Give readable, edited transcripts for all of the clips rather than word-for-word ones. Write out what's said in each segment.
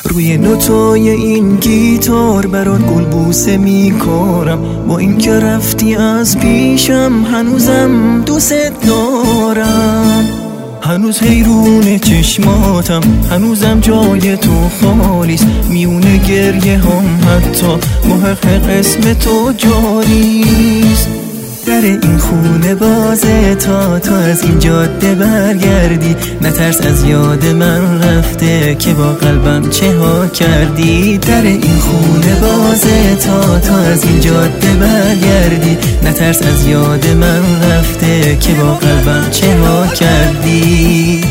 روی نوتای این گیتار برات گلبوسه میکارم، با اینکه رفتی از پیشم هنوزم دوست دارم. هنوز حیرون چشماتم، هنوزم جای تو خالیست، میونه گریه هم حتی محقق اسم تو جاریست. در این خونه بازه تا از این جاده برگردی، نترس از یاد من رفته که با قلبم چه ها کردی. در این خونه بازه تا از این جاده برگردی، نترس از یاد من رفته که با قلبم چه ها کردی.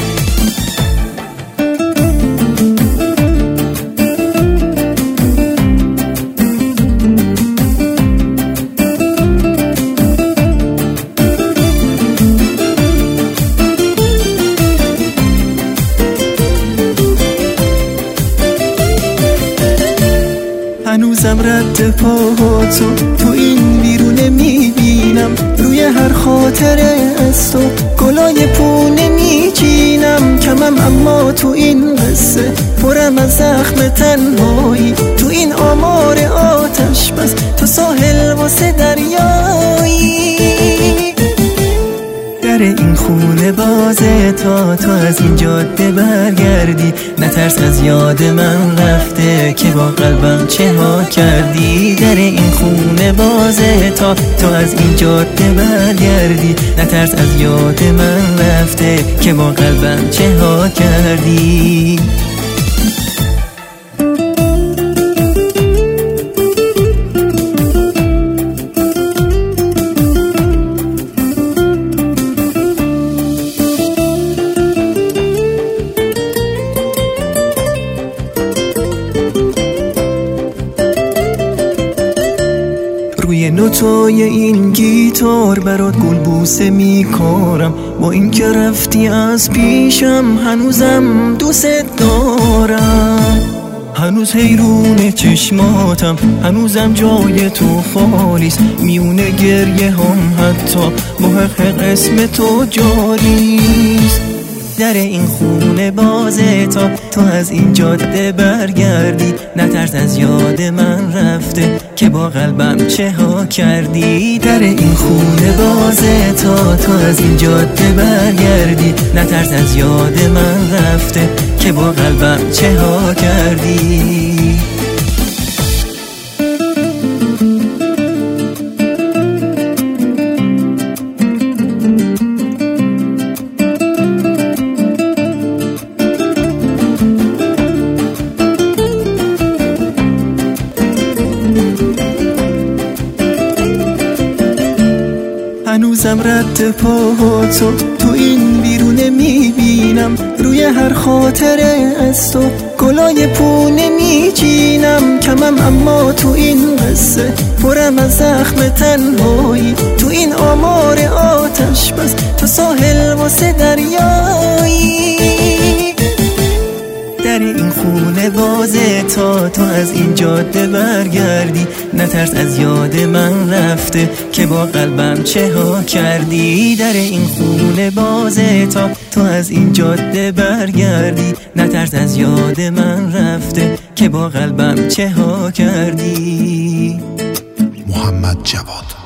هنوزم رد پاهاتو تو این بیرونه میبینم، روی هر خاطره از تو گلای پونه میچینم. کمم اما تو این قصه پرم از زخم تنهایی، تو این آمار آتش بس تو ساحل واسه دریایی. در این خونه بازه تا از این جاده برگردی، نترس از یاد من رفته که با قلبم چه ها کردی. در این خونه بازه تا از این جاده برگردی، نترس از یاد من رفته که با قلبم چه ها کردی. روی نوتای این گیتار برات گلبوسه میکارم، با اینکه رفتی از پیشم هنوزم دوست دارم. هنوز حیرون چشماتم، هنوزم جای تو خالیست، میونه گریه هم حتی محقق اسم تو جاریست. در این خونه بازه تا از این جاده برگردی، نترس از یاد من رفته که با قلبم چه ها کردی. در این خونه بازه تا از این جاده برگردی، نترس از یاد من رفته که با قلبم چه ها کردی. هنوزم رد پاهاتو تو این بیرونه میبینم، روی هر خاطره از تو گلای پونه میچینم. کمم اما تو این قصه پرم از زخم تنهایی، تو این آمار آتش بس تو ساحل واسه دریایی. در این خونه بازه تا از این جاده برگردی، نترس از یاد من رفته که با قلبم چه ها کردی. در این خونه بازه تا از این جاده برگردی، نترس از یاد من رفته که با قلبم چه ها کردی. محمد جواد.